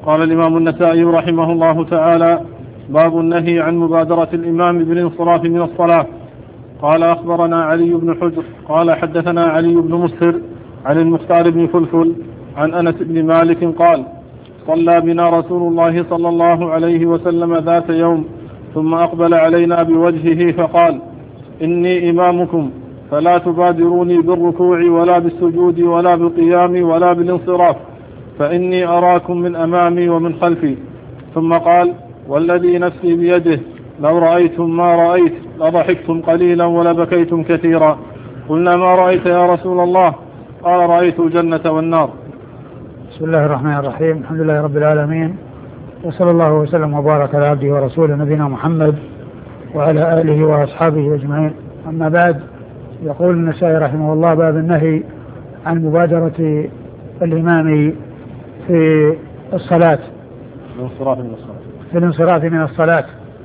قال الإمام النسائي رحمه الله تعالى: باب النهي عن مبادرة الإمام بالانصراف من الصلاة. قال أخبرنا علي بن حجر قال حدثنا علي بن مسهر عن المختار بن فلفل عن أنس بن مالك قال: صلى بنا رسول الله صلى الله عليه وسلم ذات يوم ثم أقبل علينا بوجهه فقال: إني إمامكم فلا تبادروني بالركوع ولا بالسجود ولا بالقيام ولا بالانصراف، فإني أراكم من أمامي ومن خلفي. ثم قال: والذي نفسي بيده لو رأيتم ما رأيت لضحكتم قليلا ولبكيتم كثيرا. قلنا: ما رأيت يا رسول الله؟ قال: رأيت الجنة والنار. بسم الله الرحمن الرحيم. الحمد لله رب العالمين، وصلى الله وسلم وبارك على عبده ورسوله نبينا محمد وعلى آله وأصحابه أجمعين. أما بعد، يقول النسائي رحمه الله: باب النهي عن مبادرة الإمام في الصلاة، في الانصراف من الصلاة.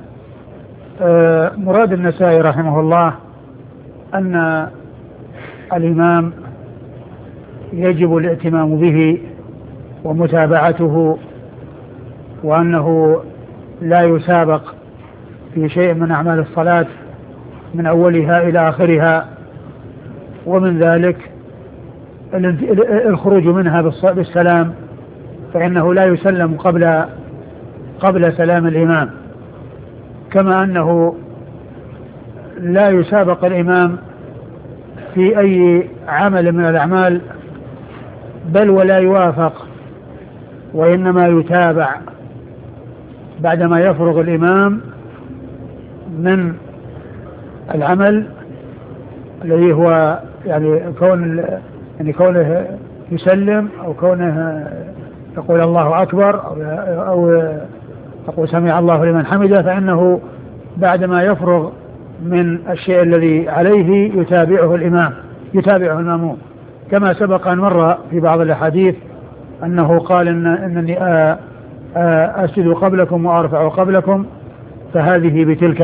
مراد النسائي رحمه الله أن الإمام يجب الائتمام به ومتابعته، وأنه لا يسابق في شيء من أعمال الصلاة من أولها إلى آخرها، ومن ذلك الخروج منها بالسلام، فإنه لا يسلم قبل سلام الإمام، كما أنه لا يسابق الإمام في أي عمل من الأعمال، بل ولا يوافق، وإنما يتابع بعدما يفرغ الإمام من العمل الذي هو يعني كونه يسلم، أو كونه يقول الله أكبر، أو يقول سمع الله لمن حمده، فإنه بعدما يفرغ من الشيء الذي عليه يتابعه الإمام، يتابعه المأموم، كما سبق أن مر في بعض الأحاديث أنه قال إنني أسجد قبلكم وأرفع قبلكم، فهذه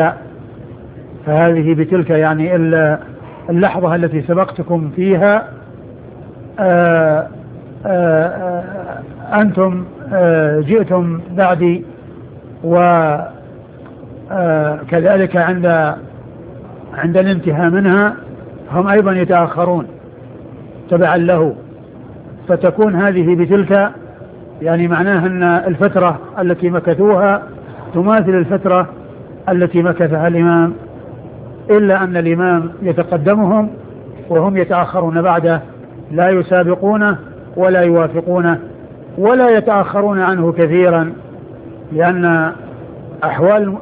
بتلك يعني اللحظة التي سبقتكم فيها أنتم جئتم بعدي، وكذلك عند الانتهاء منها هم أيضا يتأخرون تبعا له، فتكون هذه بتلك، يعني معناها أن الفترة التي مكثوها تماثل الفترة التي مكثها الإمام، إلا أن الإمام يتقدمهم وهم يتأخرون بعده، لا يسابقونه ولا يوافقونه ولا يتأخرون عنه كثيرا، لأن أحوال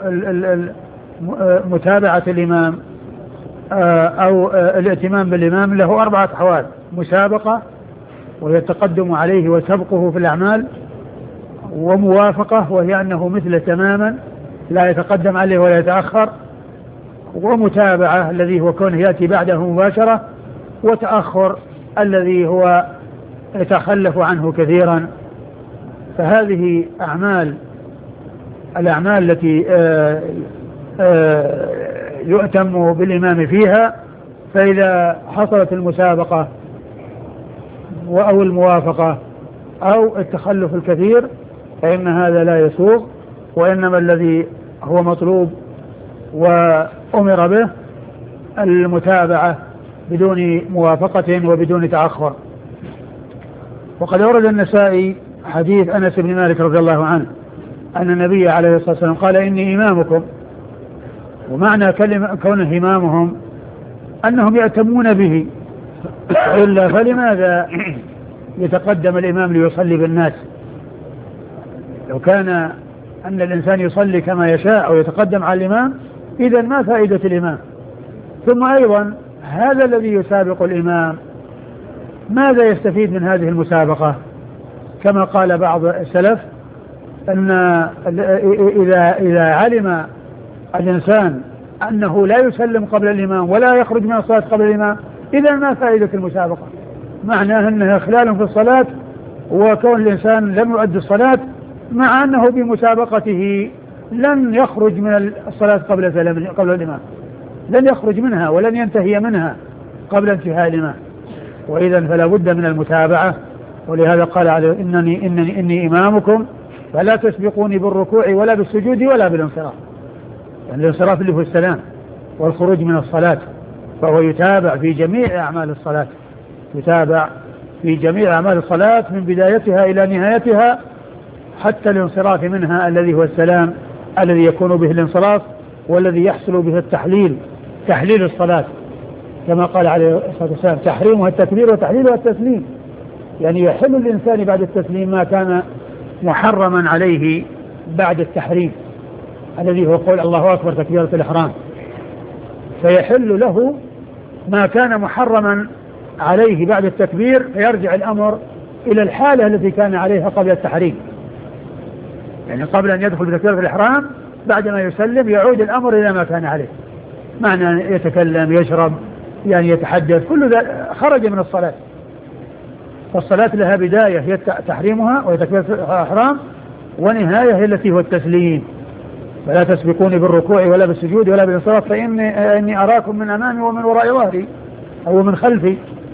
متابعة الإمام أو الائتمام بالإمام له 4 أحوال: مسابقة، وهي التقدم عليه وسبقه في الأعمال، وموافقة، وهي أنه مثله تماما لا يتقدم عليه ولا يتأخر، ومتابعة الذي هو كونه يأتي بعده مباشرة، وتأخر الذي هو يتخلف عنه كثيرا. فهذه الأعمال التي يؤتم بالإمام فيها، فإذا حصلت المسابقة أو الموافقة أو التخلف الكثير فإن هذا لا يسوغ، وإنما الذي هو مطلوب وأمر به المتابعة بدون موافقة وبدون تأخر. وقد ورد النسائي حديث أنس بن مالك رضي الله عنه أن النبي عليه الصلاة والسلام قال: إني إمامكم، ومعنى كونه إمامهم أنهم يأتمون به، إلا فلماذا يتقدم الإمام ليصلي بالناس؟ لو كان أن الإنسان يصلي كما يشاء أو يتقدم على الإمام، إذن ما فائدة الإمام؟ ثم أيضا هذا الذي يسابق الإمام ماذا يستفيد من هذه المسابقة؟ كما قال بعض السلف أن إذا علم الإنسان أنه لا يسلم قبل الإمام ولا يخرج من الصلاة قبل الإمام، إذا ما فائدة المسابقة؟ معناه أنها إخلال في الصلاة، وكون الإنسان لم يؤدي الصلاة مع أنه بمسابقته لن يخرج من الصلاة قبل الإمام، لن يخرج منها ولن ينتهي منها قبل انتهاء الإمام. وإذا فلا بد من المتابعة، ولهذا قال عليه: إني إمامكم فلا تسبقوني بالركوع ولا بالسجود ولا بالانصراف. يعني الانصراف اللي هو السلام والخروج من الصلاة، فهو يتابع في جميع أعمال الصلاة، يتابع في جميع أعمال الصلاة من بدايتها إلى نهايتها حتى الانصراف منها الذي هو السلام الذي يكون به الانصراف والذي يحصل به التحليل، تحليل الصلاة كما قال عليه الصلاة والسلام تحريمها التكبير وتحليلها التسليم. يعني يحل الإنسان بعد التسليم ما كان محرما عليه بعد التحريم الذي هو قول الله أكبر تكبيرة الإحرام، فيحل له ما كان محرما عليه بعد التكبير، فيرجع الأمر إلى الحالة التي كان عليها قبل التحريم. يعني قبل أن يدخل بتكبيرة الإحرام بعد ما يسلم يعود الأمر إلى ما كان عليه، معنى يتكلم يشرب يعني يتحدث كل ذلك خرج من الصلاة. فالصلاة لها بداية هي تحريمها وهي تكبيرة الإحرام، ونهاية هي التي هو التسليم. فلا تسبقوني بالركوع ولا بالسجود ولا بالانصراف فإني أراكم من أمامي ومن وراء ظهري أو من خلفي.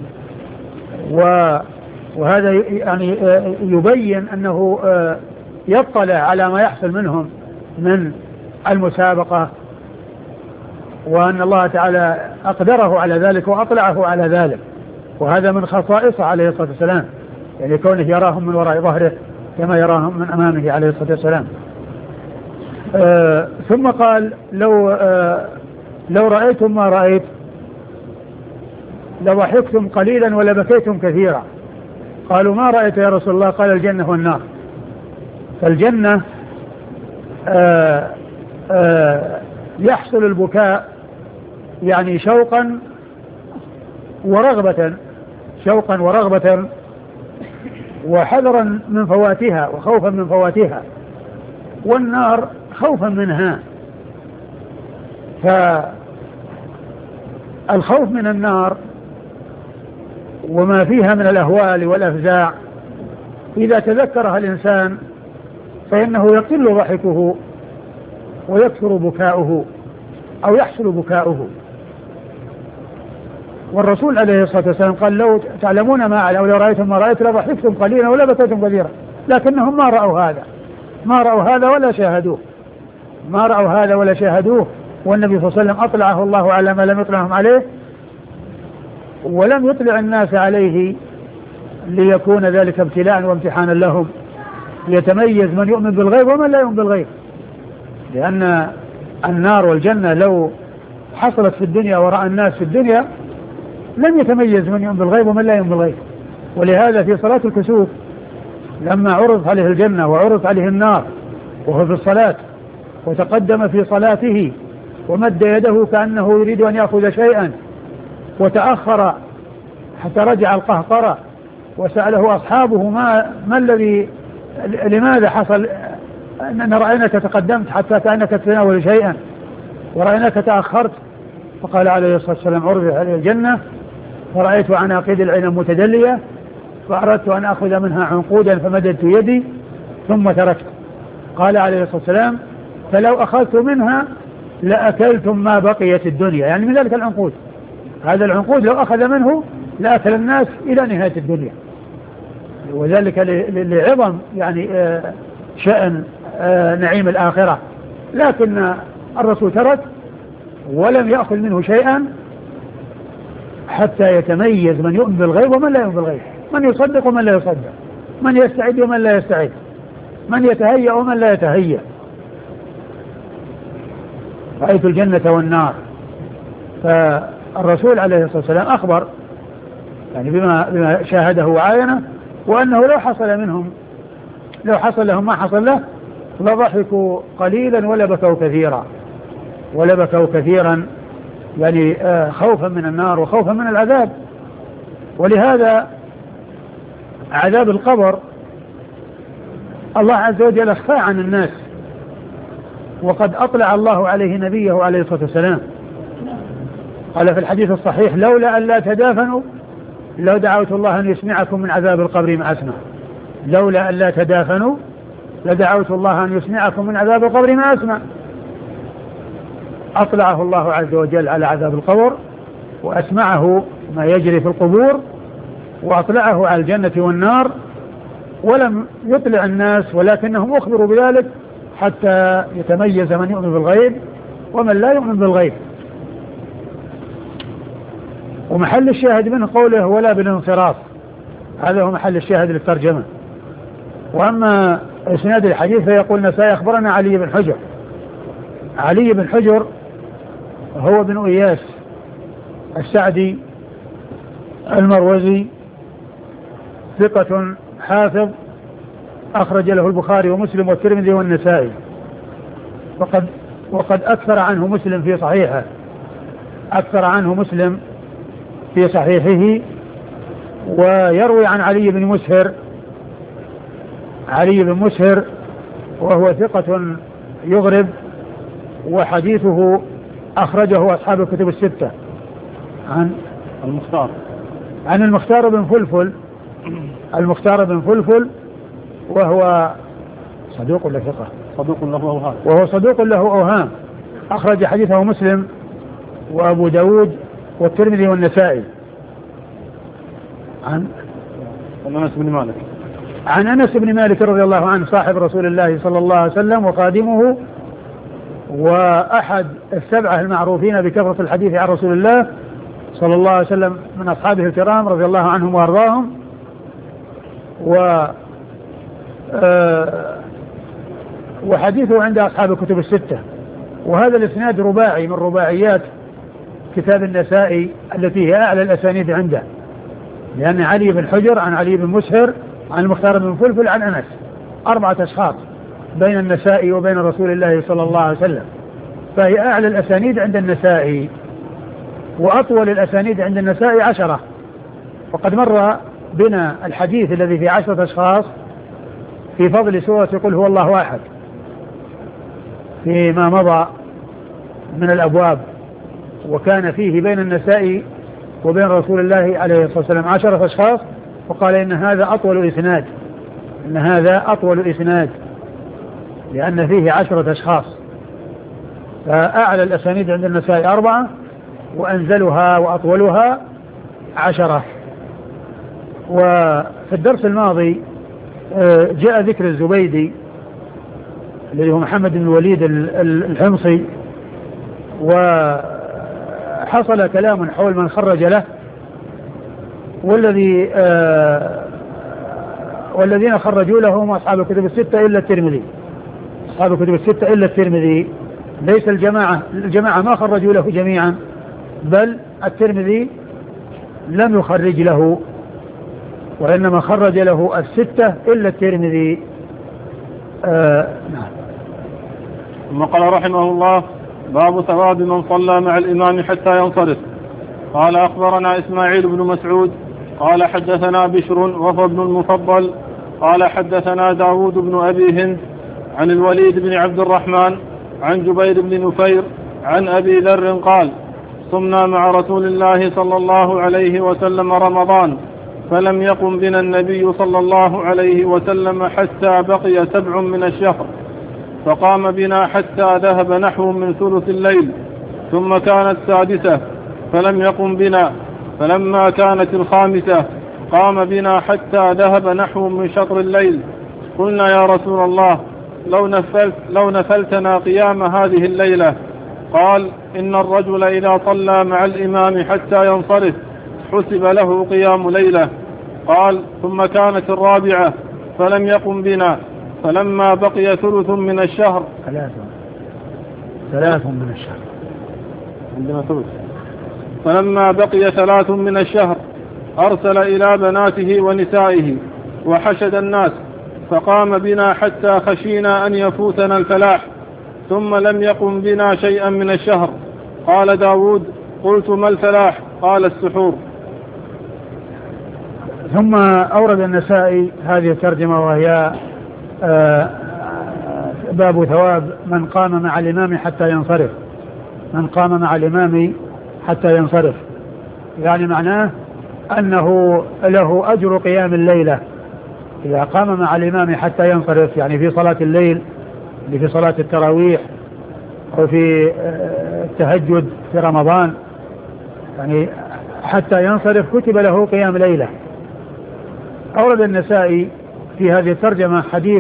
وهذا يعني يبين أنه يطلع على ما يحصل منهم من المسابقة، وأن الله تعالى أقدره على ذلك وأطلعه على ذلك، وهذا من خصائصه عليه الصلاة والسلام، يعني كونه يراهم من وراء ظهره كما يراهم من أمامه عليه الصلاة والسلام. ثم قال لو رأيتم ما رأيت لضحكتم قليلا ولبكيتم كثيرا. قالوا ما رأيت يا رسول الله؟ قال الجنة والنار. فالجنة يحصل البكاء يعني شوقا ورغبة، شوقا ورغبة وحذرا من فواتها وخوفا من فواتها، والنار خوفا منها. فالخوف من النار وما فيها من الأهوال والأفزاع إذا تذكرها الإنسان فإنه يقل ضحكه ويكثر بكاؤه أو يحصل بكاؤه. والرسول عليه الصلاة والسلام قال لو تعلمون ما أعلم لو رأيتم ما رأيت لضحكتم قليلا ولا بكيتم كثيرا، لكنهم ما رأوا هذا، ما رأوا هذا ولا شاهدوه، ما رأوا هذا ولا شاهدوه. والنبي صلى الله عليه وسلم أطلعه الله على ما لم يطلعهم عليه، ولم يطلع الناس عليه ليكون ذلك ابتلاء وامتحانا لهم، ليتميز من يؤمن بالغيب ومن لا يؤمن بالغيب. لأن النار والجنة لو حصلت في الدنيا ورأى الناس في الدنيا لم يتميز من يؤمن بالغيب ومن لا يؤمن بالغيب. ولهذا في صلاة الكسوف لما عرض عليه الجنة وعرض عليه النار وهو في الصلاة وتقدم في صلاته ومد يده كأنه يريد أن يأخذ شيئا وتأخر حتى رجع القهقرة وسأله أصحابه ما الذي لماذا حصل أن رأيناك تقدمت حتى كأنك تتناول شيئا ورأيناك تأخرت؟ فقال عليه الصلاة والسلام عرض عليه الجنة فرأيت عناقيد العين متدلية فأردت أن أخذ منها عنقودا فمددت يدي ثم تركت. قال عليه الصلاة والسلام فلو أخذت منها لأكلتم ما بقيت الدنيا، يعني من ذلك العنقود، هذا العنقود لو أخذ منه لأكل الناس إلى نهاية الدنيا. وذلك لعظم يعني شأن نعيم الآخرة. لكن الرسول ترك ولم يأخذ منه شيئا حتى يتميز من يؤمن بالغيب ومن لا يؤمن بالغيب، من يصدق ومن لا يصدق، من يستعد ومن لا يستعد، من يتهيأ ومن لا يتهيأ. رأيت الجنة والنار. فالرسول عليه الصلاة والسلام أخبر يعني بما شاهده وعاينه، وأنه لو حصل لهم ما حصل له لضحكوا قليلا ولا بكوا كثيرا يعني خوفا من النار وخوفا من العذاب. ولهذا عذاب القبر الله عز وجل أخفى عن الناس، وقد أطلع الله عليه نبيه عليه الصلاة والسلام. قال في الحديث الصحيح لولا أن لا تدافنوا لو دعوت الله أن يسمعكم من عذاب القبر ما أسمع. لولا أن لا تدافنوا لدعوت الله أن يسمعكم من عذاب القبر ما أسمع. أطلعه الله عز وجل على عذاب القبر وأسمعه ما يجري في القبور، وأطلعه على الجنة والنار، ولم يطلع الناس، ولكنهم أخبروا بذلك حتى يتميز من يؤمن بالغيب ومن لا يؤمن بالغيب. ومحل الشاهد منه قوله ولا بالانصراف، هذا هو محل الشاهد للترجمة. وأما إسناد الحديث فيقول النسائي أخبرنا علي بن حجر. علي بن حجر هو بن إياس السعدي المروزي، ثقة حافظ، أخرج له البخاري ومسلم والترمذي والنسائي، وقد أكثر عنه مسلم في صحيحه، أكثر عنه مسلم في صحيحه. ويروي عن علي بن مسهر، علي بن مسهر وهو ثقة يغرب، وحديثه أخرجه أصحاب الكتب الستة. عن المختار بن فلفل، المختار بن فلفل وهو صدوق ولا ثقة؟ صدوق له أوهام، وهو صدوق له أوهام، أخرج حديثه مسلم وأبو داود والترمذي والنسائي. عن أنس بن مالك، عن أنس بن مالك رضي الله عنه صاحب رسول الله صلى الله عليه وسلم وخادمه، وأحد السبعة المعروفين بكثرة الحديث عن رسول الله صلى الله عليه وسلم من أصحابه الكرام رضي الله عنهم وأرضاهم. وحديثه عند أصحاب الكتب الستة. وهذا الإسناد رباعي من رباعيات كتاب النسائي التي هي أعلى الأسانيد عنده، لأن علي بن حجر عن علي بن مسهر عن المختار بن فلفل عن أنس، 4 أشخاص بين النسائي وبين رسول الله صلى الله عليه وسلم، فهي أعلى الأسانيد عند النسائي، وأطول الأسانيد عند النسائي 10. وقد مر بنا الحديث الذي في 10 أشخاص في فضل سورة قل هو الله أحد فيما مضى من الأبواب، وكان فيه بين النسائي وبين رسول الله عليه الصلاة والسلام 10 أشخاص، وقال إن هذا أطول إسناد، إن هذا أطول إسناد لأن فيه 10 أشخاص. فأعلى الأسانيد عند النسائي 4، وأنزلها وأطولها 10. وفي الدرس الماضي جاء ذكر الزبيدي الذي هو محمد بن الوليد الحمصي، وحصل كلام حول من خرج له، والذين خرجوا له هم أصحاب الكتب الستة إلا الترمذي، أصحاب الكتب الستة إلا الترمذي، ليس الجماعة ما خرجوا له جميعا، بل الترمذي لم يخرج له، وإنما خرج له الستة إلا الترمذي. نعم. ثم قال رحمه الله: باب ثواب من صلى مع الإمام حتى ينصرف. قال أخبرنا إسماعيل بن مسعود قال حدثنا بشر وهو بن المفضل قال حدثنا داود بن أبي هند عن الوليد بن عبد الرحمن عن جبير بن نفير عن أبي ذر قال: صمنا مع رسول الله صلى الله عليه وسلم رمضان، فلم يقم بنا النبي صلى الله عليه وسلم حتى بقي 7 من الشهر، فقام بنا حتى ذهب نحو من ثلث الليل، ثم كانت 6 فلم يقم بنا، فلما كانت 5 قام بنا حتى ذهب نحو من شطر الليل. قلنا: يا رسول الله، لو نفلتنا قيام هذه الليلة. قال: إن الرجل إذا صلى مع الإمام حتى ينصرف حسب له قيام ليلة. قال: ثم كانت 4 فلم يقم بنا، فلما بقي 3 من الشهر 3 من الشهر عندنا 3. فلما بقي 3 من الشهر أرسل إلى بناته ونسائه وحشد الناس، فقام بنا حتى خشينا أن يفوتنا الفلاح، ثم لم يقم بنا شيئا من الشهر. قال داود: قلت: ما الفلاح؟ قال: السحور. ثم أورد النسائي هذه الترجمة، وهي باب ثواب من قام مع الإمام حتى ينصرف. من قام مع الإمام حتى ينصرف يعني معناه أنه له أجر قيام الليلة إذا قام مع الإمام حتى ينصرف، يعني في صلاة الليل، في صلاة التراويح، أو في التهجد في رمضان، يعني حتى ينصرف كتب له قيام ليلة. أورد النسائي في هذه الترجمة حديث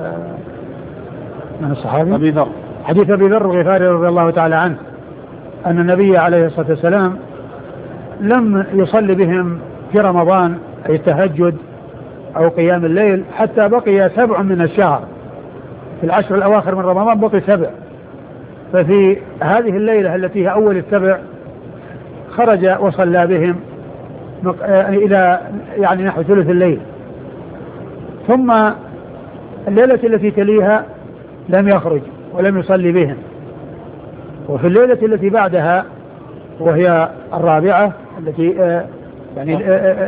من الصحابي أبي ذر، حديث أبي ذر الغفاري رضي الله تعالى عنه أن النبي عليه الصلاة والسلام لم يصلي بهم في رمضان أي التهجد أو قيام الليل حتى بقي 7 من الشهر. في العشر الأواخر من رمضان بقي 7، ففي هذه الليلة التي هي أول 7 خرج وصلى بهم إلى يعني نحو ثلث الليل، ثم الليلة التي تليها لم يخرج ولم يصلي بهم، وفي الليلة التي بعدها وهي الرابعة التي يعني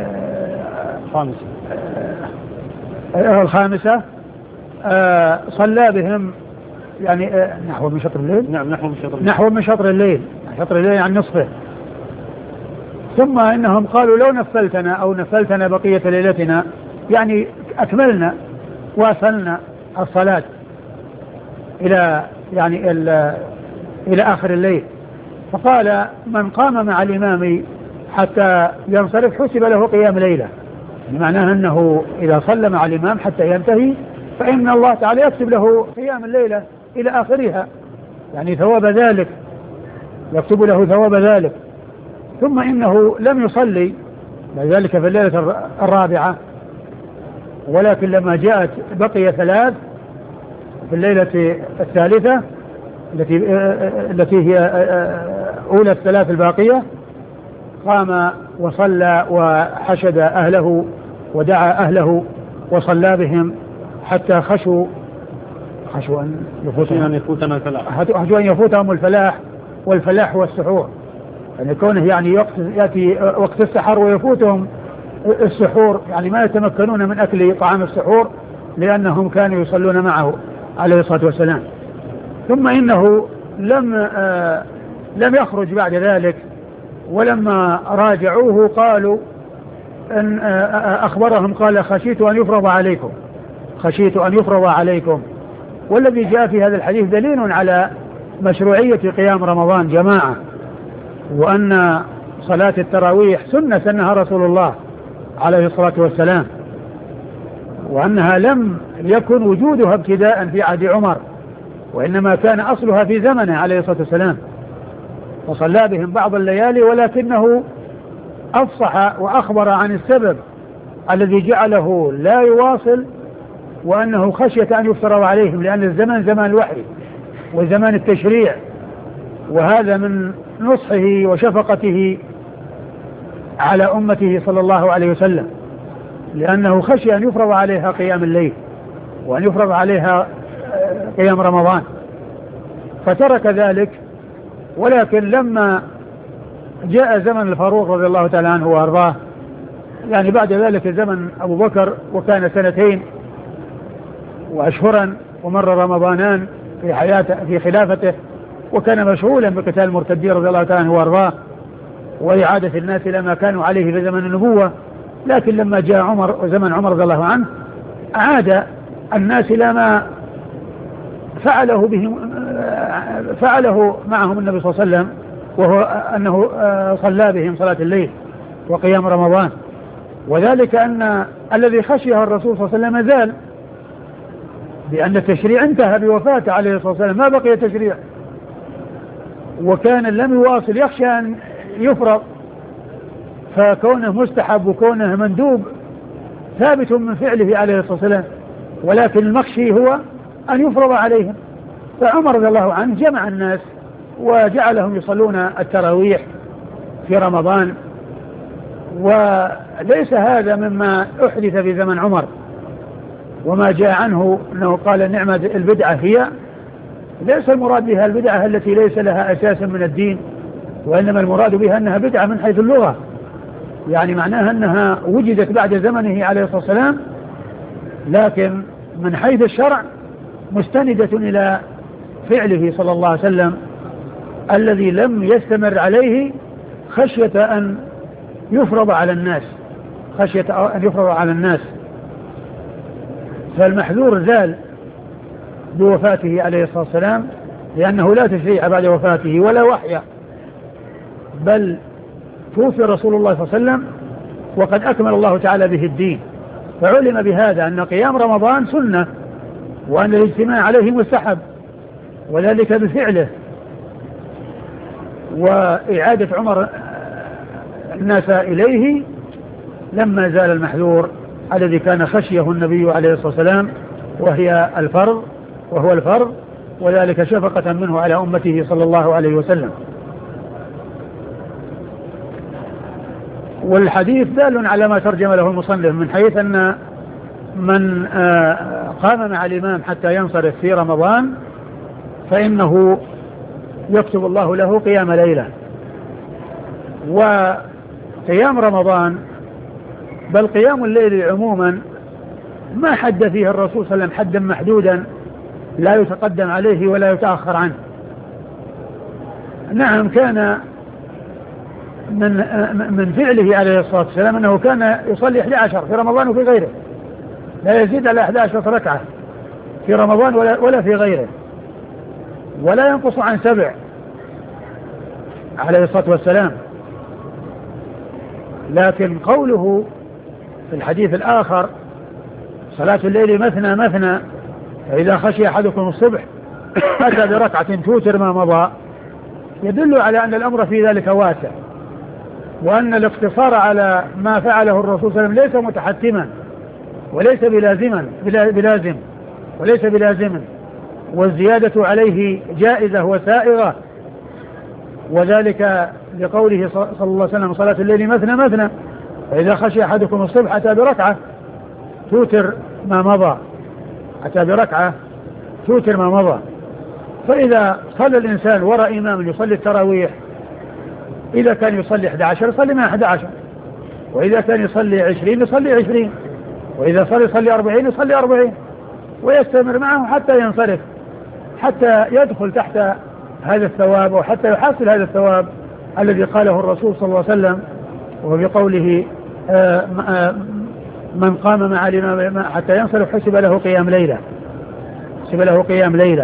الخامسة صلى بهم يعني نحو من شطر الليل. نعم نحو من شطر الليل، شطر الليل عن نصفه. ثم إنهم قالوا لو نفلتنا أو نفلتنا بقية ليلتنا، يعني أكملنا واصلنا الصلاة إلى يعني إلى آخر الليل. فقال من قام مع الإمام حتى ينصرف حسب له قيام ليلة، يعني معناه أنه إذا صلى مع الإمام حتى ينتهي فإن الله تعالى يكتب له قيام الليلة إلى آخرها، يعني ثواب ذلك، يكتب له ثواب ذلك. ثم إنه لم يصلي ذلك في الليلة الرابعة، ولكن لما جاءت بقي 3 في الليلة الثالثة التي هي أولى 3 الباقية، قام وصلى وحشد أهله ودعا أهله وصلى بهم حتى خشوا أن يفوتهم الفلاح، والفلاح هو السحور، يعني كونه يعني يأتي وقت السحر ويفوتهم السحور، يعني ما يتمكنون من أكل طعام السحور لأنهم كانوا يصلون معه عليه الصلاة والسلام. ثم إنه لم يخرج بعد ذلك، ولما راجعوه قالوا أن أخبرهم قال خشيت أن يفرض عليكم. والذي جاء في هذا الحديث دليل على مشروعية قيام رمضان جماعة، وأن صلاة التراويح سنها رسول الله عليه الصلاة والسلام، وأنها لم يكن وجودها ابتداء في عهد عمر، وإنما كان أصلها في زمنه عليه الصلاة والسلام، وصلى بهم بعض الليالي، ولكنه أفصح وأخبر عن السبب الذي جعله لا يواصل، وأنه خشية أن يفترض عليهم، لأن الزمان زمان الوحي وزمان التشريع، وهذا من نصحه وشفقته على أمته صلى الله عليه وسلم، لأنه خشي أن يفرض عليها قيام الليل وأن يفرض عليها قيام رمضان، فترك ذلك. ولكن لما جاء زمن الفاروق رضي الله تعالى عنه وأرضاه، يعني بعد ذلك زمن أبو بكر، وكان 2 وأشهرا ومر رمضانان في خلافته، وكان مشغولا بقتال المرتدين رضي الله تعالى عنه وأرضاه وإعادة الناس إلى ما كانوا عليه في زمن النبوة. لكن لما جاء عمر وزمن عمر رضي الله عنه أعاد الناس إلى ما فعله معهم النبي صلى الله عليه وسلم، وهو أنه صلى بهم صلاة الليل وقيام رمضان، وذلك أن الذي خشيه الرسول صلى الله عليه وسلم زال، لأن التشريع انتهى بوفاته عليه الصلاة والسلام، ما بقي تشريع، وكان لم يواصل يخشى أن يفرض، فكونه مستحب وكونه مندوب ثابت من فعله عليه الصلاة والسلام، ولكن المخشي هو أن يفرض عليهم. فعمر رضي الله عنه جمع الناس وجعلهم يصلون التراويح في رمضان، وليس هذا مما أحدث في زمن عمر، وما جاء عنه أنه قال نعمة البدعة هي، ليس المراد بها البدعة التي ليس لها أساس من الدين، وإنما المراد بها أنها بدعة من حيث اللغة، يعني معناها أنها وجدت بعد زمنه عليه الصلاة والسلام، لكن من حيث الشرع مستندة إلى فعله صلى الله عليه وسلم الذي لم يستمر عليه خشية أن يفرض على الناس، فالمحذور زال بوفاته عليه الصلاة والسلام، لأنه لا تشريع بعد وفاته ولا وحي، بل توفي رسول الله صلى الله عليه وسلم وقد أكمل الله تعالى به الدين، فعلم بهذا أن قيام رمضان سنة، وأن الاجتماع عليه مستحب، وذلك بفعله وإعادة عمر الناس إليه لما زال المحذور الذي كان خشيه النبي عليه الصلاة والسلام وهو الفرض، وذلك شفقة منه على أمته صلى الله عليه وسلم. والحديث دال على ما ترجم له المصنف من حيث أن من قام مع الإمام حتى ينصرف في رمضان فإنه يكتب الله له قيام ليلة. وقيام رمضان بل قيام الليل عموما ما حد فيه الرسول صلى الله عليه وسلم حدا محدودا لا يتقدم عليه ولا يتأخر عنه. نعم، كان من فعله عليه الصلاة والسلام أنه كان يصلي 11 في رمضان وفي غيره، لا يزيد على 11 ركعة في رمضان ولا في غيره، ولا ينقص عن 7 عليه الصلاة والسلام. لكن قوله في الحديث الآخر صلاة الليل مثنى مثنى فإذا خشي أحدكم الصبح أتى بركعة توتر ما مضى، يدل على أن الأمر في ذلك واسع، وأن الاقتصار على ما فعله الرسول صلى الله عليه وسلم ليس متحتما وليس بلازما والزيادة عليه جائزة وسائغة، وذلك لقوله صلى الله عليه وسلم صلاة الليل مثنى مثنى فإذا خشي أحدكم الصبح أتى بركعة توتر ما مضى. فإذا صلى الإنسان وراء إمام يصلي التراويح، إذا كان يصلي 11 يصلي مع 11، وإذا كان يصلي 20 يصلي 20، وإذا يصلي 40 يصلي 40، ويستمر معه حتى ينصرف، حتى يدخل تحت هذا الثواب أو حتى يحصل هذا الثواب الذي قاله الرسول صلى الله عليه وسلم، وبقوله من قام مع الإمام حتى ينصرف حسب له قيام ليلة.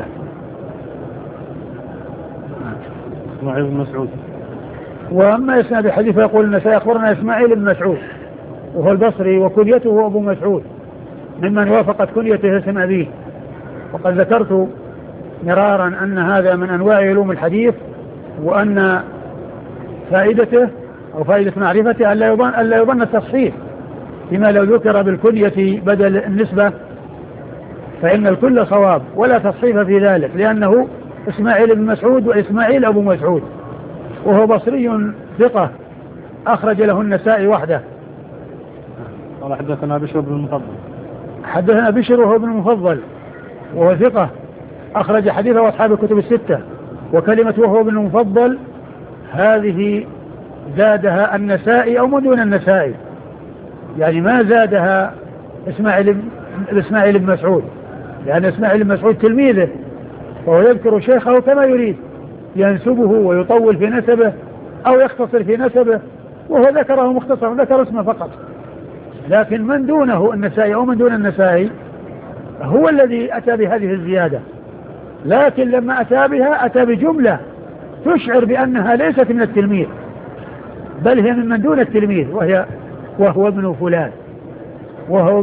إسماعيل بن مسعود. وأما إسناد الحديث يقول النسائي أخبرنا إسماعيل بن مسعود وهو البصري وكنيته أبو مسعود ممن وافقت كنيته اسم أبيه. وقد ذكرت مرارا أن هذا من أنواع علوم الحديث، وأن فائدته أو فائدة معرفته ألا يظن التصحيح فيما لو ذكر بالكنية بدل النسبة، فإن الكل صواب ولا تصحيح في ذلك، لأنه إسماعيل بن مسعود وإسماعيل أبو مسعود، وهو بصري ثقة أخرج له النسائي وحده. قال حدثنا بشر بن المفضل. حدثنا بشر وهو ابن المفضل وهو ثقة أخرج حديثه أصحاب الكتب الستة. وكلمة وهو ابن المفضل هذه زادها النسائي أو من دون النسائي، يعني ما زادها إسماعيل بن مسعود، لأن إسماعيل بن مسعود تلميذه وهو يذكر شيخه كما يريد، ينسبه ويطول في نسبه أو يختصر في نسبه، وهو ذكره مختصر، ذكر اسمه فقط. لكن من دونه النسائي أو من دون النسائي هو الذي أتى بهذه الزيادة، لكن لما أتى بها أتى بجملة تشعر بأنها ليست من التلميذ، بل هي من دون التلميذ، وهو ابن فلان، وهو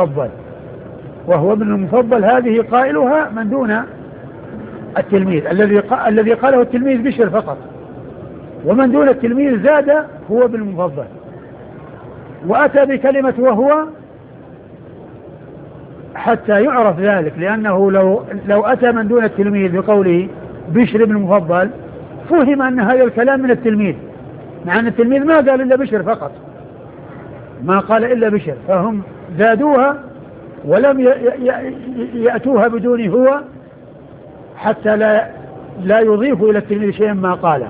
ابن المفضل هذه قائلها من دون التلميذ الذي قاله التلميذ بشر فقط، ومن دون التلميذ زاد هو ابن المفضل، وأتى بكلمة وهو حتى يعرف ذلك، لأنه لو أتى من دون التلميذ بقوله بشر ابن المفضل فهم أن هذا الكلام من التلميذ، مع أن التلميذ ما قال إلا بشر فقط، ما قال إلا بشر، فهم زادوها ولم يأتوها بدون هو حتى لا يضيفوا إلى التلميذ شيئا ما قاله،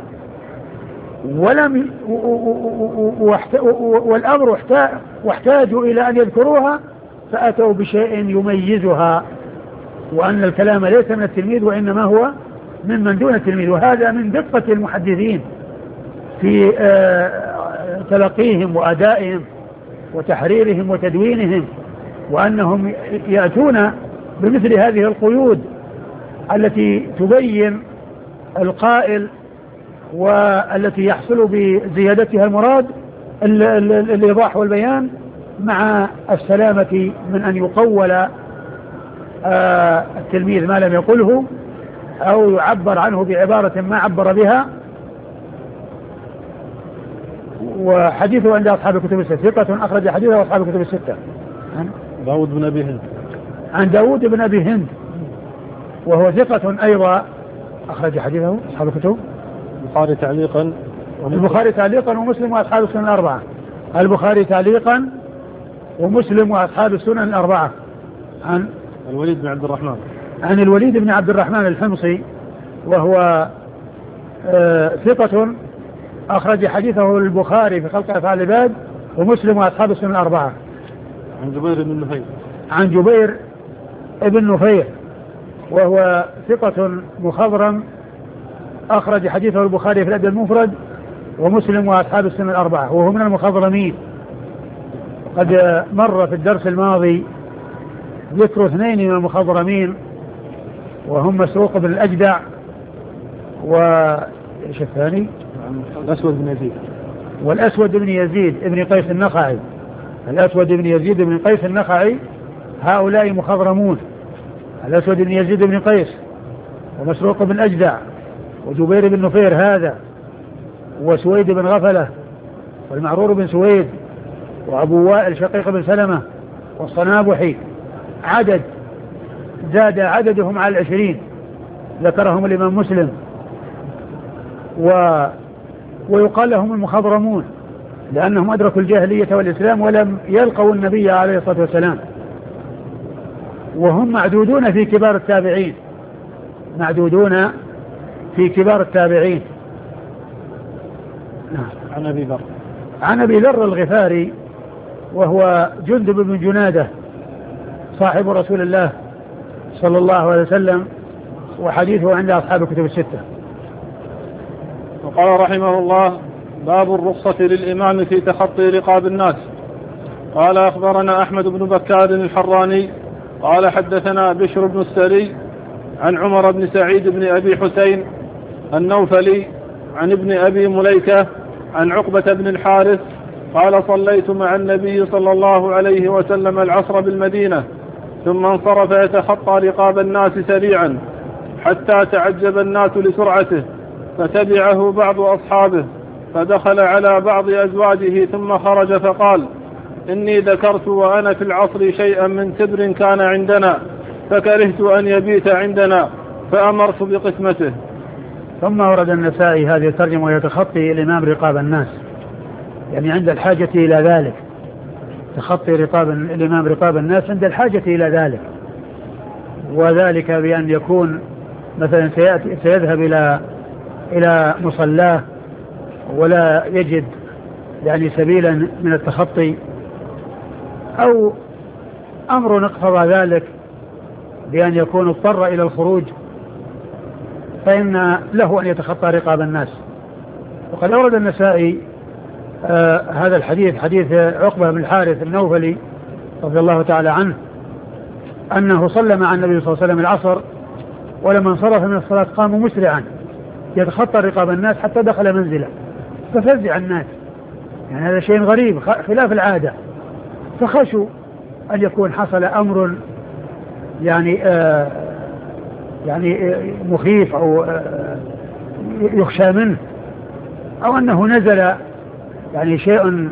والأمر واحتاجوا إلى أن يذكروها فأتوا بشيء يميزها، وأن الكلام ليس من التلميذ وإنما هو من دون التلميذ. وهذا من دقة المحدثين في تلقيهم وأدائهم وتحريرهم وتدوينهم، وأنهم يأتون بمثل هذه القيود التي تبين القائل والتي يحصل بزيادتها المراد الإيضاح والبيان، مع السلامة من أن يقول التلميذ ما لم يقله أو يعبر عنه بعبارة ما عبر بها. وحديثه عند أصحاب الكتب الستة، ثقة أخرج حديثه أصحاب الكتب الستة. داود بن أبي هند، عن داود بن أبي هند وهو ثقة أيضا أخرج حديثه أصحاب الكتب، البخاري تعليقا ومسلم وأصحاب السنن الأربعة. البخاري تعليقا ومسلم وأصحاب السنن الأربعة. عن الوليد بن عبد الرحمن، عن الوليد بن عبد الرحمن الحمصي وهو ثقة أخرج حديثه البخاري في خلق أفعال العباد ومسلم وأصحاب السنن الأربعة. عن جبير بن نفير، عن جبير بن نفير وهو ثقة مخضرم أخرج حديثه البخاري في الأدب المفرد ومسلم وأصحاب السنن الأربعة، وهو من المخضرمين. قد مر في الدرس الماضي ذكر اثنين من المخضرمين وهم مسروق بن الأجدع وإيش الثاني؟ الأسود بن يزيد، والأسود بن يزيد ابن قيس النخعي. الأسود بن يزيد بن قيس النخعي هؤلاء مخضرمون، الأسود بن يزيد بن قيس ومسروق بن أجدع وجبير بن نفير هذا وسويد بن غفلة والمعرور بن سويد وأبو وائل شقيق بن سلمة والصنابحي، عدد زاد عددهم على 20 ذكرهم الإمام مسلم. ويقال لهم المخضرمون لأنهم أدركوا الجاهلية والإسلام ولم يلقوا النبي عليه الصلاة والسلام، وهم معدودون في كبار التابعين، معدودون في كبار التابعين. عن أبي ذر الغفاري وهو جندب بن جنادة صاحب رسول الله صلى الله عليه وسلم، وحديثه عند أصحاب الكتب الستة. وقال رحمه الله: باب الرخصة للإمام في تخطي رقاب الناس. قال: أخبرنا أحمد بن بكار الحراني قال: حدثنا بشر بن السري عن عمر بن سعيد بن أبي حسين النوفلي عن ابن أبي مليكة عن عقبة بن الحارث قال: صليت مع النبي صلى الله عليه وسلم العصر بالمدينة، ثم انصرف يتخطى رقاب الناس سريعا حتى تعجب الناس لسرعته، فتبعه بعض أصحابه، فدخل على بعض أزواجه ثم خرج فقال: إني ذكرت وأنا في العصر شيئا من تبر كان عندنا، فكرهت أن يبيت عندنا فأمرت بقسمته. ثم ورد النسائي هذه الترجمة ويتخطي الإمام رقاب الناس، يعني عند الحاجة إلى ذلك، تخطي الإمام رقاب الناس عند الحاجة إلى ذلك، وذلك بأن يكون مثلا سيذهب إلى مصلاه ولا يجد يعني سبيلا من التخطي، أو أمر اقتضى ذلك بأن يكون اضطر إلى الخروج، فإن له أن يتخطى رقاب الناس. وقد أورد النسائي هذا الحديث، حديث عقبة بن الحارث النوفلي رضي الله تعالى عنه، أنه صلى مع النبي صلى الله عليه وسلم العصر، ولما انصرف من الصلاة قام مسرعا يتخطى رقاب الناس حتى دخل منزله، ففزع الناس، يعني هذا شيء غريب خلاف العادة، فخشوا أن يكون حصل أمر يعني مخيف أو يخشى منه، أو أنه نزل يعني شيء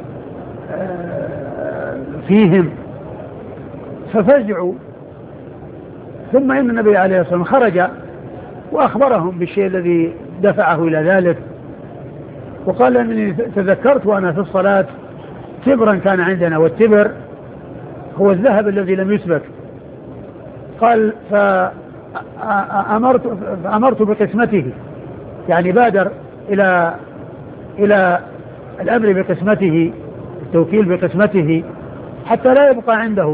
فيهم ففزعوا. ثم إن النبي عليه الصلاة والسلام خرج وأخبرهم بالشيء الذي دفعه إلى ذلك، وقال: إني تذكرت وأنا في الصلاة تبرا كان عندنا، والتبر هو الذهب الذي لم يسبك. قال: فأمرت بقسمته، يعني بادر إلى الأمر بقسمته، التوكيل بقسمته حتى لا يبقى عنده.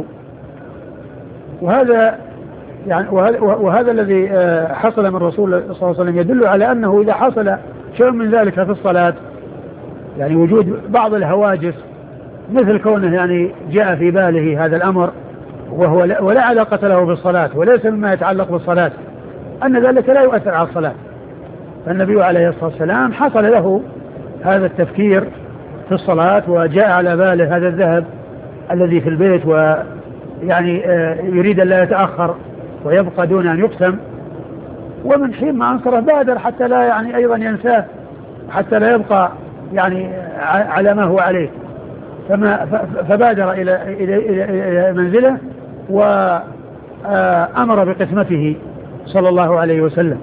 وهذا الذي حصل من رسول الله صلى الله عليه وسلم يدل على أنه إذا حصل شيء من ذلك في الصلاة، يعني وجود بعض الهواجس مثل كونه يعني جاء في باله هذا الأمر ولا علاقة له بالصلاة وليس مما يتعلق بالصلاة، أن ذلك لا يؤثر على الصلاة. فالنبي عليه الصلاة والسلام حصل له هذا التفكير في الصلاة وجاء على باله هذا الذهب الذي في البيت ويعني يريد أن لا يتأخر ويبقى دون أن يقسم، ومن حين ما أنصره بادر حتى لا يعني أيضا ينساه، حتى لا يبقى يعني على ما هو عليه، فبادر إلى منزله وأمر بقسمته صلى الله عليه وسلم.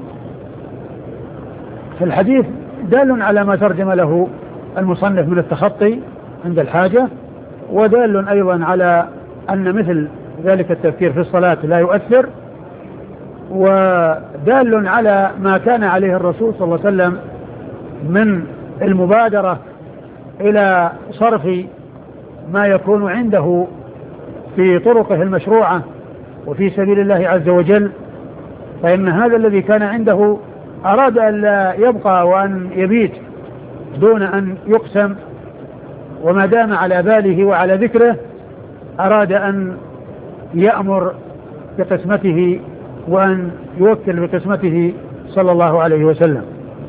فالحديث دال على ما ترجم له المصنف من التخطي عند الحاجة، ودال أيضا على أن مثل ذلك التفكير في الصلاة لا يؤثر، ودال على ما كان عليه الرسول صلى الله عليه وسلم من المبادرة إلى صرف ما يكون عنده في طرقه المشروعة وفي سبيل الله عز وجل. فإن هذا الذي كان عنده أراد أن لا يبقى وأن يبيت دون أن يقسم، وما دام على باله وعلى ذكره أراد أن يأمر بقسمته وأن يوكل بقسمته صلى الله عليه وسلم.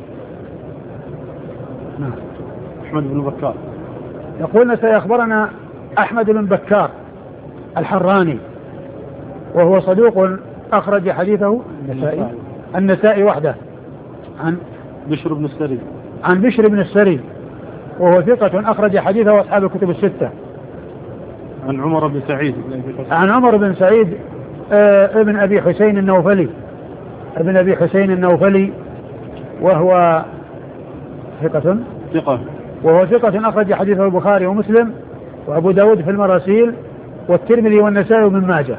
أحمد بن بكار يقولنا سيخبرنا أحمد بن بكار الحراني، وهو صدوق أخرج حديثه النسائي وحده، عن بشر بن السري عن بشر بن السري وهو ثقة أخرج حديثه أصحاب الكتب الستة. عن عمر بن سعيد عن عمر بن سعيد ابن أبي حسين النوفلي، ابن أبي حسين النوفلي، وهو ثقة وهو ثقة أخرج حديثه البخاري ومسلم وأبو داود في المراسيل والترمذي والنسائي وابن ماجه.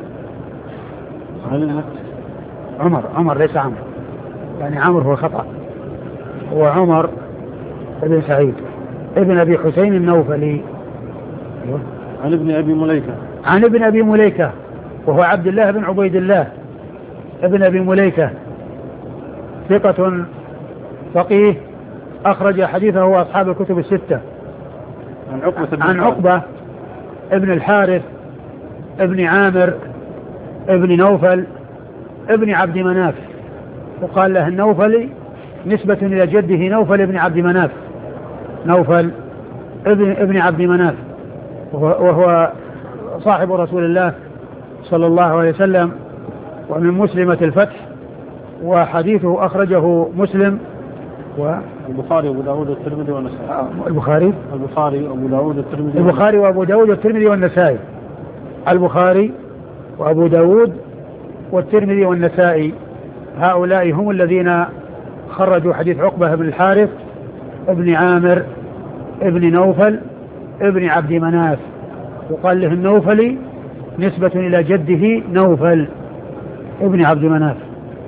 عمر ليس عمرو، يعني عمرو هو خطأ، هو عمر بن سعيد ابن أبي حسين النوفلي. عن ابن أبي مليكة وهو عبد الله بن عبيد الله ابن أبي مليكة، ثقة فقيه أخرج حديثه أصحاب الكتب الستة. عن عقبة ابن الحارث ابن عامر ابن نوفل ابن عبد مناف، وقال له النوفلي نسبة إلى جده نوفل ابن عبد مناف، نوفل ابن عبد مناف، وهو صاحب رسول الله صلى الله عليه وسلم ومن مسلمة الفتح، وحديثه أخرجه مسلم البخاري وأبو داود والترمذي والنسائي. البخاري وأبو داود والترمذي البخاري وأبو داود والترمذي والنسائي. البخاري وأبو داود والترمذي والنسائي، هؤلاء هم الذين خرجوا حديث عقبة بن الحارث ابن عامر ابن نوفل ابن عبد مناف، وقال له النوفلي نسبة إلى جده نوفل ابن عبد مناف.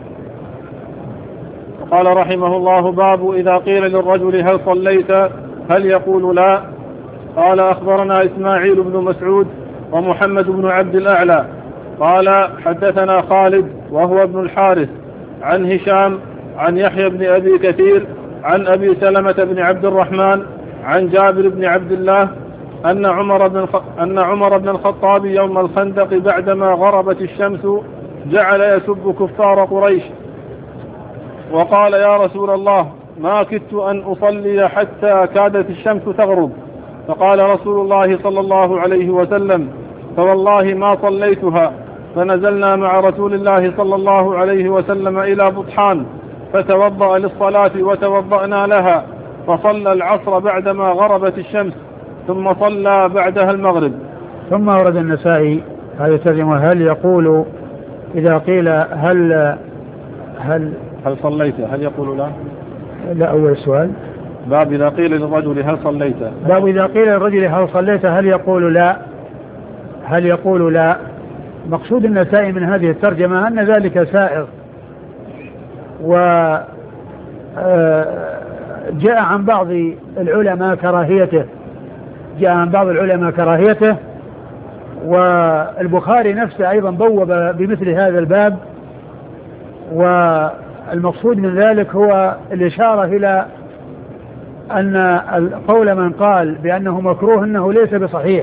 قال رحمه الله: باب إذا قيل للرجل هل صليت هل يقول لا؟ قال: أخبرنا إسماعيل بن مسعود ومحمد بن عبد الأعلى قال: حدثنا خالد وهو ابن الحارث عن هشام عن يحيى بن أبي كثير عن أبي سلمة بن عبد الرحمن عن جابر بن عبد الله أن عمر بن الخطاب يوم الخندق بعدما غربت الشمس جعل يسب كفار قريش وقال: يا رسول الله، ما كدت أن أصلي حتى كادت الشمس تغرب. فقال رسول الله صلى الله عليه وسلم: فوالله ما صليتها. فنزلنا مع رسول الله صلى الله عليه وسلم إلى بطحان فتوضأ للصلاة وتوضأنا لها، فصلى العصر بعدما غربت الشمس ثم صلى بعدها المغرب. ثم ورد النسائي هذا الترجمة: هل يقول إذا قيل هل صليت هل يقول لا؟ لا، أول سؤال. باب إذا قيل للرجل هل صليت. باب إذا قيل للرجل هل صليت هل يقول لا. هل يقول لا. مقصود النسائي من هذه الترجمة أن ذلك سائغ، وجاء عن بعض العلماء كراهيته، والبخاري نفسه أيضا بوب بمثل هذا الباب، والمقصود من ذلك هو الإشارة إلى أن قول من قال بأنه مكروه أنه ليس بصحيح،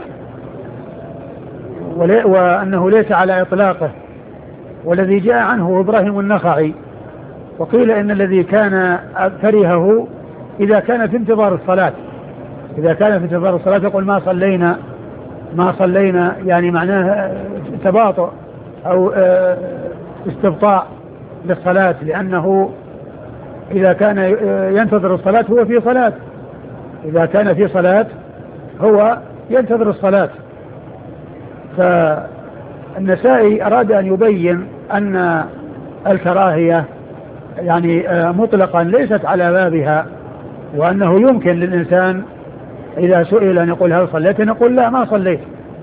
وأنه ليس على إطلاقه، والذي جاء عنه إبراهيم النخعي، وقيل إن الذي كان كرهه إذا كان في انتظار الصلاة، يقول ما صلينا ما صلينا يعني معناه تباطؤ أو استبطاء للصلاة، لأنه إذا كان ينتظر الصلاة هو في صلاة، إذا كان في صلاة هو ينتظر الصلاة. فالنسائي أراد أن يبين أن الكراهية يعني مطلقا ليست على بابها، وأنه يمكن للإنسان إذا سئل أن يقول هل صليت نقول لا ما صليت،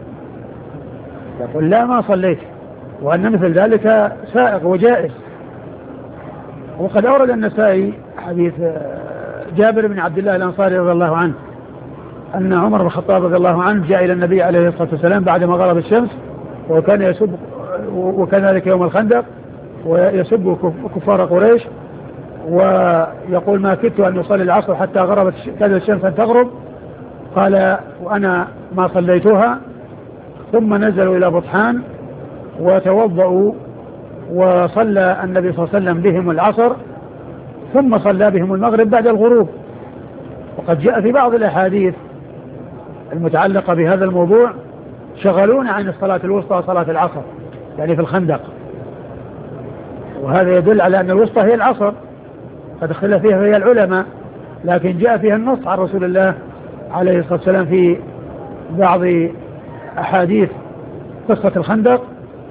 يقول لا ما صليت، وأن مثل ذلك سائق وجائز. وقد أورد النسائي حديث جابر بن عبد الله الأنصاري رضي الله عنه أن عمر بن الخطاب رضي الله عنه جاء إلى النبي عليه الصلاة والسلام بعدما غرب الشمس، وكان يسب، وكذلك يوم الخندق، ويسب كفار قريش، ويقول ما كدت أن يصلي العصر حتى غربت كاد الشمس أن تغرب، قال وأنا ما صليتها. ثم نزلوا إلى بطحان وتوضأوا، وصلى النبي صلى الله عليه وسلم بهم العصر، ثم صلى بهم المغرب بعد الغروب. وقد جاء في بعض الأحاديث المتعلقة بهذا الموضوع شغلون عن الصلاة الوسطى صلاة العصر يعني في الخندق، وهذا يدل على أن الوسطى هي العصر، قد اختلف فيها هي العلماء، لكن جاء فيها النص عن رسول الله عليه الصلاة والسلام في بعض أحاديث قصة الخندق،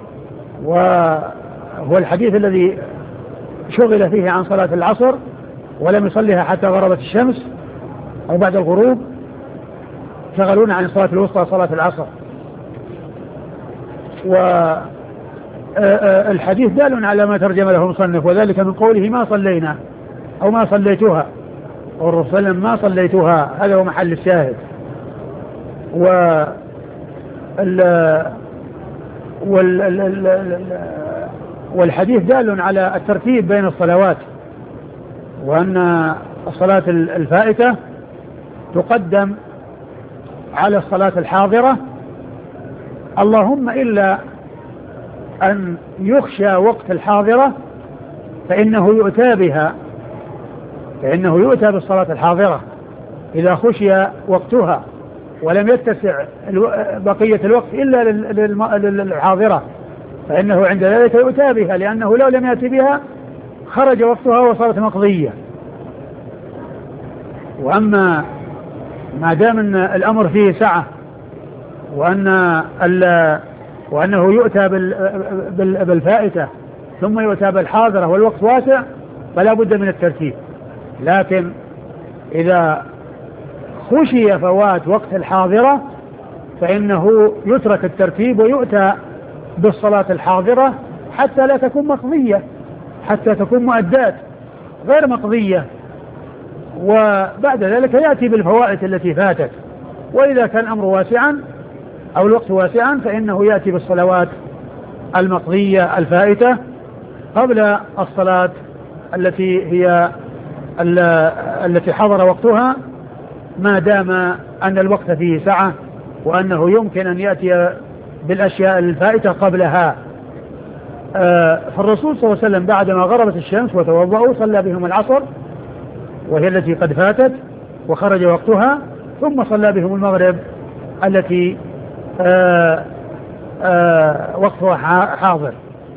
وهو الحديث الذي شغل فيه عن صلاة العصر ولم يصليها حتى غربت الشمس أو بعد الغروب، شغلون عن الصلاة الوسطى صلاة العصر. والحديث دال على ما ترجم له مصنف، وذلك من قوله ما صلينا أو ما صليتها، والرسول صلى الله عليه وسلم ما صليتها، هذا هو محل الشاهد. والحديث دال على الترتيب بين الصلوات، وأن الصلاة الفائتة تقدم على الصلاة الحاضرة، اللهم إلا أن يخشى وقت الحاضرة فإنه يؤتى بها، فإنه يؤتى بالصلاة الحاضرة إذا خشي وقتها ولم يتسع بقية الوقت إلا للحاضرة، فإنه عند ذلك يؤتى بها، لأنه لو لم يأتي بها خرج وقتها وصارت مقضية. وأما ما دام أن الأمر فيه سعة وأنه يؤتى بالفائتة ثم يؤتى بالحاضرة والوقت واسع فلا بد من الترتيب. لكن إذا خشي فوات وقت الحاضرة فإنه يترك الترتيب ويؤتى بالصلاة الحاضرة حتى لا تكون مقضية، حتى تكون مؤدات غير مقضية، وبعد ذلك يأتي بالفوائت التي فاتت. وإذا كان الأمر واسعا أو الوقت واسعا فإنه يأتي بالصلوات المقضية الفائتة قبل الصلاة التي حضر وقتها، ما دام أن الوقت فيه سعة وأنه يمكن أن يأتي بالأشياء الفائتة قبلها. فالرسول صلى الله عليه وسلم بعدما غربت الشمس وتوضأوا صلى بهم العصر وهي التي قد فاتت وخرج وقتها، ثم صلى بهم المغرب التي وقتها حاضر.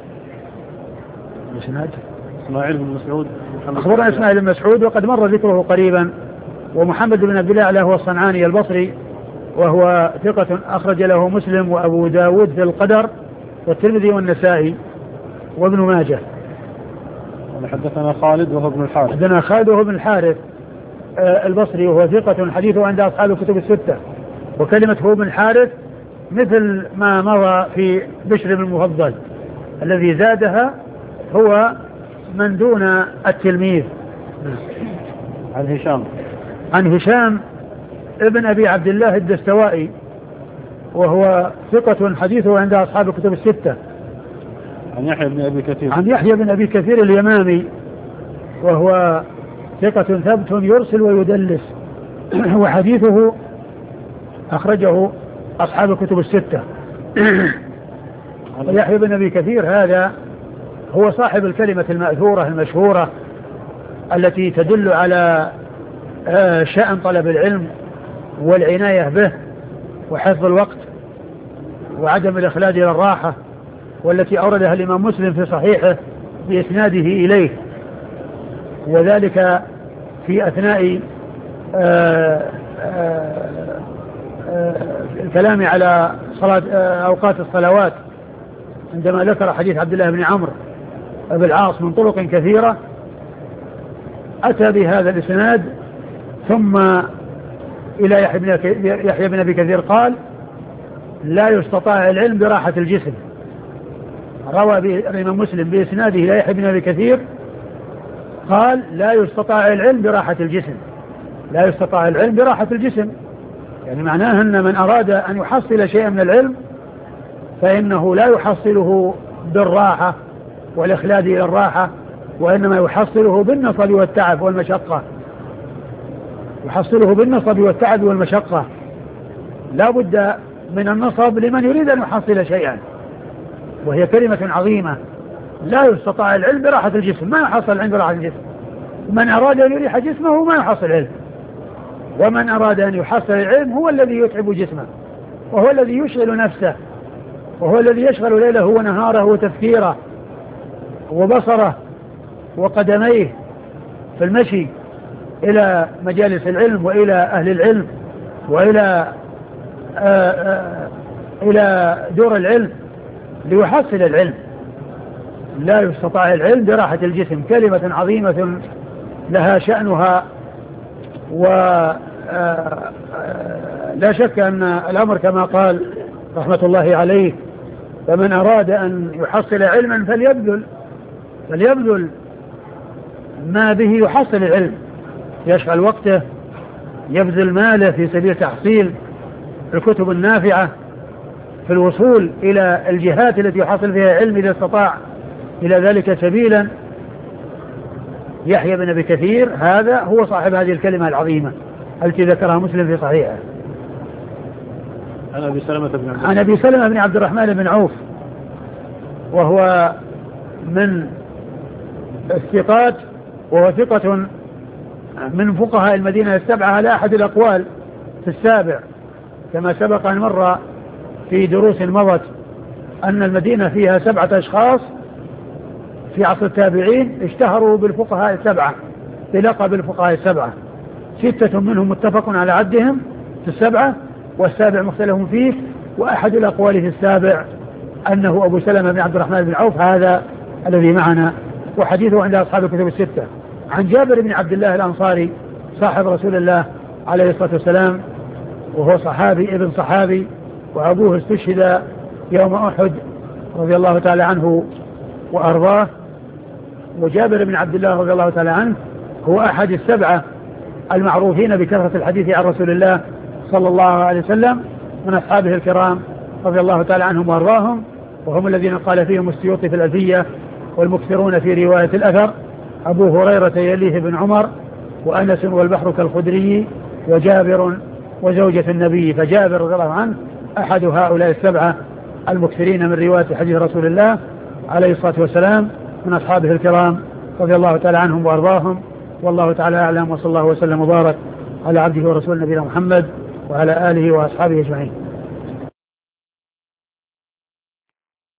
إسماعيل بن مسعود أخبرنا إسماعيل بن مسعود وقد مر ذكره قريبا. ومحمد بن عبد الله هو الصنعاني البصري وهو ثقة أخرج له مسلم وأبو داود في القدر والترمذي والنسائي وابن ماجه. حدثنا خالد وهو ابن الحارث. حدثنا خالد وهو ابن الحارث البصري وهو ثقة حديثه عند أصحاب الكتب الستة. وكلمة هو ابن الحارث مثل ما مضى في بشر بن المفضل، الذي زادها هو من دون التلميذ. عن هشام ابن أبي عبد الله الدستوائي وهو ثقة حديثه عند أصحاب الكتب الستة. عن يحيى بن أبي كثير اليمامي وهو ثقة ثبت يرسل ويدلس وحديثه أخرجه أصحاب الكتب الستة. ويحيى بن أبي كثير هذا هو صاحب الكلمة المأثورة المشهورة التي تدل على شأن طلب العلم والعناية به وحفظ الوقت وعدم الإخلاد إلى الراحة، والتي أوردها الإمام مسلم في صحيحه بإسناده إليه، وذلك في أثناء الكلام على أوقات الصلوات، عندما ذكر حديث عبد الله بن عمرو بن العاص من طرق كثيرة، أتى بهذا الإسناد ثم إلى يحيى بن أبي كثير قال لا يستطاع العلم براحة الجسم. روى الإمام مسلم بإسناده إلى يحيى بن أبي كثير قال لا يستطاع العلم براحة الجسم، لا يستطاع العلم براحة الجسم، يعني معناه أن من أراد أن يحصل شيئا من العلم فإنه لا يحصله بالراحة والإخلاد إلى الراحة، وإنما يحصله بالنصب والتعب والمشقة، يحصله بالنصب والتعب والمشقة. لا بد من النصب لمن يريد أن يحصل شيئا، وهي كلمة عظيمة. لا يستطاع العلم براحة الجسم، ما يحصل العلم براحة الجسم. من أراد أن يريح جسمه ما يحصل العلم، ومن أراد أن يحصل العلم هو الذي يتعب جسمه، وهو الذي يشغل نفسه، وهو الذي يشغل ليله ونهاره وتفكيره وبصره وقدميه في المشي إلى مجالس العلم وإلى أهل العلم وإلى إلى دور العلم ليحصل العلم. لا يستطاع العلم براحة الجسم، كلمة عظيمة لها شأنها، ولا شك أن الأمر كما قال رحمة الله عليه فمن أراد أن يحصل علما فليبذل ما به يحصل العلم، يشغل وقته، يبذل ماله في سبيل تحصيل الكتب النافعة في الوصول إلى الجهات التي يحصل فيها علم إذا استطاع إلى ذلك سبيلا. يحيى بن أبي كثير هذا هو صاحب هذه الكلمة العظيمة التي ذكرها مسلم في صحيحه. عن أبي سلمة بن عبد الرحمن بن عوف، وهو من الثقات، وهو ثقة من فقهاء المدينة السبعة على أحد الأقوال في السابع، كما سبق أن مر في دروس مضت أن المدينة فيها 7 أشخاص في عصر التابعين اشتهروا بالفقهاء السبعة، بلقب الفقهاء السبعة. 6 منهم متفق على عدهم في السبعة، والسابع مختلف فيه، وأحد الأقوال في السابع أنه أبو سلمة بن عبد الرحمن بن عوف هذا الذي معنا، وحديثه عند أصحاب الكتب الستة. عن جابر بن عبد الله الأنصاري صاحب رسول الله عليه الصلاة والسلام، وهو صحابي ابن صحابي، وأبوه استشهد يوم أحد رضي الله تعالى عنه وأرضاه. وجابر بن عبد الله رضي الله تعالى عنه هو أحد 7 المعروفين بكثرة الحديث عن رسول الله صلى الله عليه وسلم من أصحابه الكرام رضي الله تعالى عنهم وأرضاهم، وهم الذين قال فيهم السيوطي في الألفية والمكثرون في رواية الأثر: أبو هريرة يليه بن عمر، وأنس والبحر كالخدري، وجابر وزوجة النبي. فجابر رضي الله عنه أحد هؤلاء 7 المكثرين من رواية حديث رسول الله عليه الصلاة والسلام من أصحابه الكرام رضي الله تعالى عنهم وأرضاهم. والله تعالى أعلم، وصلى الله وسلم وبارك على عبده ورسوله نبينا محمد وعلى آله وأصحابه أجمعين.